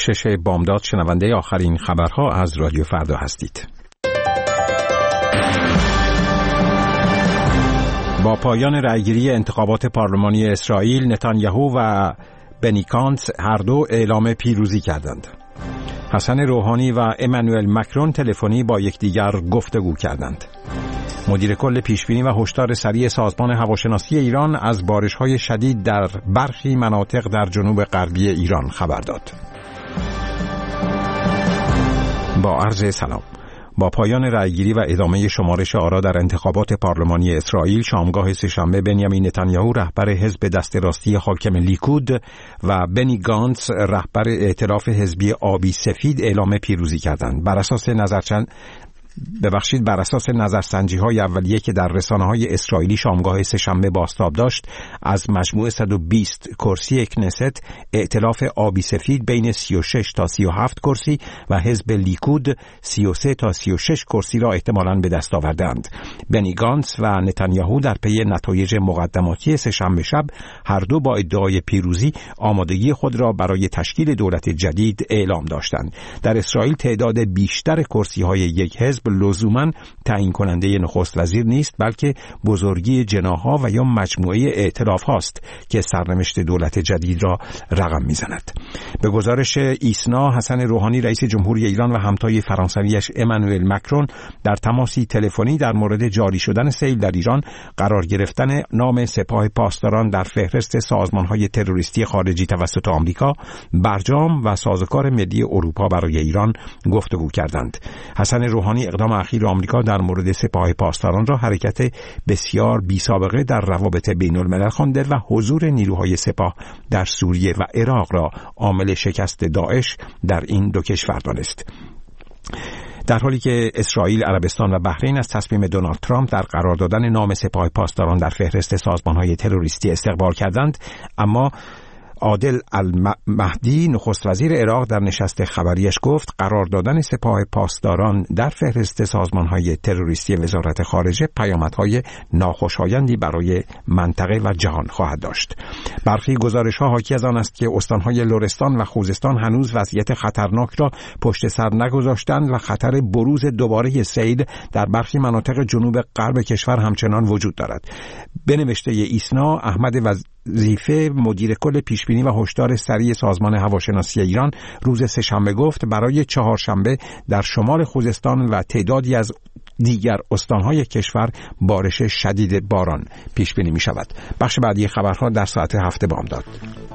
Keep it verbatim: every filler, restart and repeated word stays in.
شش بامداد شنونده آخرین خبرها از رادیو فردا هستید. با پایان رأیگیری انتخابات پارلمانی اسرائیل، نتانیاهو و بنی گانتز هر دو اعلام پیروزی کردند. حسن روحانی و امانوئل مکرون تلفنی با یکدیگر گفتگو کردند. مدیر کل پیشبینی و هشدار سریع سازمان هواشناسی ایران از بارش‌های شدید در برخی مناطق در جنوب غربی ایران خبر داد. با عرض سلام. با پایان رأیگیری و ادامه شمارش آرا در انتخابات پارلمانی اسرائیل، شامگاه سه‌شنبه بنیامین نتانیاهو رهبر حزب دست راستی حاکم لیکود و بنی گانتز رهبر ائتلاف حزبی آبی سفید اعلام پیروزی کردند. بر اساس نظرچند ببخشید بر اساس نظرسنجی‌های اولیه که در رسانه‌های اسرائیلی شامگاه سه‌شنبه بازتاب داشت، از مجموع صد و بیست کرسی کنست، ائتلاف آبی سفید بین سی و شش تا سی و هفت کرسی و حزب لیکود سی و سه تا سی و شش کرسی را احتمالاً به دست آوردند. بنی گانتز و نتانیاهو در پی نتایج مقدماتی سه‌شنبه شب هر دو با ادعای پیروزی آمادگی خود را برای تشکیل دولت جدید اعلام داشتند. در اسرائیل تعداد بیشتر کرسی‌های یک حزب لزوماً تعیین کننده نخست وزیر نیست، بلکه بزرگی جناح‌ها و یا مجموعه ائتلاف هاست که سرنوشت دولت جدید را رقم می‌زند. به گزارش ایسنا، حسن روحانی رئیس جمهوری ایران و همتای فرانسویش امانوئل مکرون در تماسی تلفنی در مورد جاری شدن سیل در ایران، قرار گرفتن نام سپاه پاسداران در فهرست سازمان‌های تروریستی خارجی توسط آمریکا، برجام و سازوکار ملی اروپا برای ایران گفتگو کردند. حسن روحانی اقدام اخیر آمریکا در مورد سپاه پاسداران را حرکت بسیار بی‌سابقه در روابط بین‌الملل خوانده و حضور نیروهای سپاه در سوریه و عراق را عامل شکست داعش در این دو کشور دانست. در حالی که اسرائیل، عربستان و بحرین از تصمیم دونالد ترامپ در قرار دادن نام سپاه پاسداران در فهرست سازمان‌های تروریستی استقبال کردند، اما عادل المهدی نخست وزیر عراق در نشست خبریش گفت قرار دادن سپاه پاسداران در فهرست سازمان‌های تروریستی وزارت خارجه پیامدهای ناخوشایندی برای منطقه و جهان خواهد داشت. برخی گزارش‌ها حاکی از آن است که استان‌های لرستان و خوزستان هنوز وضعیت خطرناک را پشت سر نگذاشتند و خطر بروز دوباره سیل در برخی مناطق جنوب غرب کشور همچنان وجود دارد. به نوشته ایسنا، احمد وظیفه مدیر کل پیشبینی و هشدار سریع سازمان هواشناسی ایران روز سه‌شنبه گفت برای چهارشنبه در شمال خوزستان و تعدادی از دیگر استانهای کشور بارش شدید باران پیش بینی می شود. بخش بعدی خبرها در ساعت هفت بامداد.